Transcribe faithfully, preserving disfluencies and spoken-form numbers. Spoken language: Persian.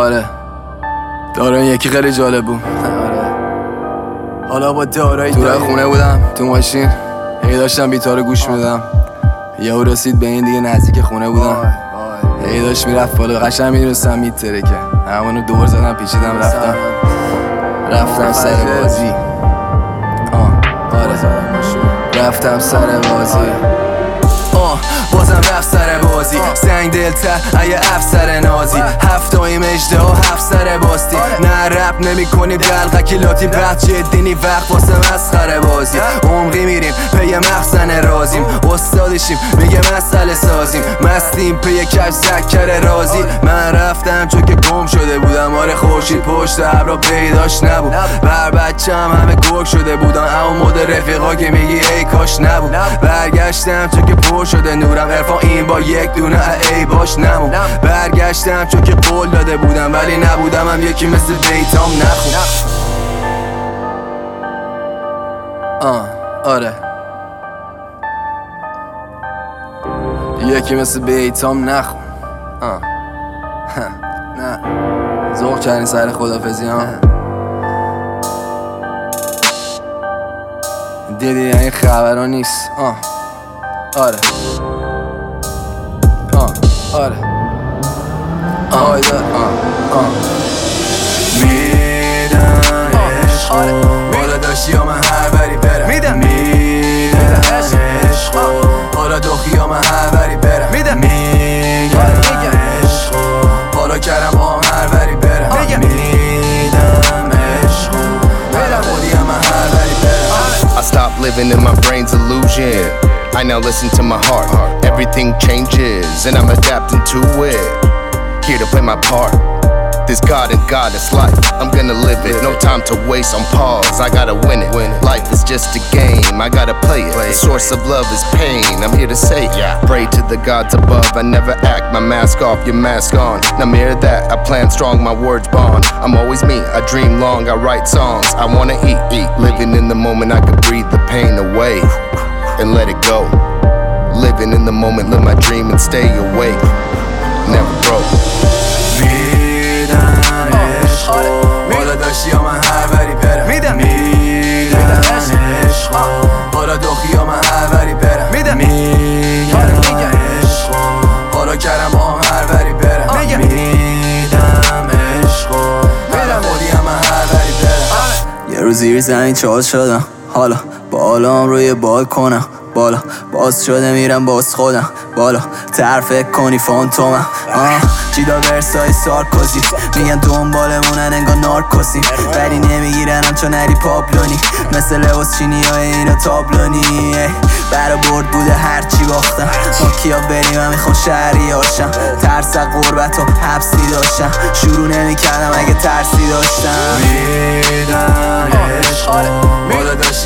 آره دارن یکی خیلی جالب بود. آره حالا با دارایی تو خونه بودم تو ماشین هی داشتم بیتا رو گوش میدم، یهو رسید به این دیگه نزدیک خونه بودم، هی داشت میرفت بالا قشنگ میدونستم میترکه، همونو دور زدم پیچیدم رفتم رفتم سر بازی. آه آره رفتم سر بازی. آه بازم رفت سر بازی، سنگ دلتر اگه افسر نازی، هفتاییم اجده ها هفت سر باستی، نه رپ نمی کنی دلقکی لاتی، بعد جدی نی وقت واسه مسخره بازی، عمقی میریم پی مخزن رازیم، استادشیم میگه مسئله سازیم، مستیم پی کش زکر رازی، من رفتم چون که گم شده بودم، آره خورشید پشت ابرا پیداش نبود، بر بچم همه گرگ شده بودن، اما مد رفیقا که میگی ای کاش نبود، برگشتم چون که پر شده نورم، عرفان این با یک دونه ای باش نمون، برگشتم چون که قول داده بودم ولی نبودم هم یکی مثل بیتام نخون. آه آره یکی مثل بیتام نخون. آه نه ذوق کردین سر خدافزی ها، دیدی این خبرها نیست. آه آره آه آره آه آه آه میدم عشقو بالا داشتی یا من هر بری برم، میدم میدم عشقو حالا دخی یا من هر بری برم، میدم میگم عشقو حالا کردم با هم هر بری برم، میدم عشقو حالا خودی هم من هر بری برم. I stopped living in my brain's illusion, I now listen to my heart. Everything changes and I'm adapting to it, here to play my part. This God and goddess life, I'm gonna live it. No time to waste on pause, I gotta win it. Life is just a game, I gotta play it. The source of love is pain, I'm here to say it. Pray to the gods above, I never act. My mask off, your mask on. Now mirror that, I plan strong, my words bond. I'm always me, I dream long, I write songs. I wanna eat, eat. Living in the moment, I could breathe the pain away and let it go. Living in the moment, live my dream and stay awake. Never broke. بالا داشتی یا من هر بری برم، میدم میدم عشقو حالا دخی یا من هر بری برم، میدم میگم عشقو حالا کردم با هم هر بری برم، میگم میدم عشقو حالا خودی هم من هر بری برم. یه روز زیر زمین چال شدم، حالا بالام روی بالکنم، بالا باز شده میرم باز خودم، بالا تر فکر کنی فانتومم. آه چیدا ورسای سارکوزی میگن دنبالمونن انگار نارکوسیم، ولی نمیگیرنم چون نری پاپلونی، مثل لباس چینی های اینا تابلونی، برا برد بوده هرچی باختم، ما کیا بریم من میخوام شهری هاشم، ترس غربت و حبسی داشتم، شروع نمی کردم اگه ترسی داشتم. میدم عشقو بالا داشت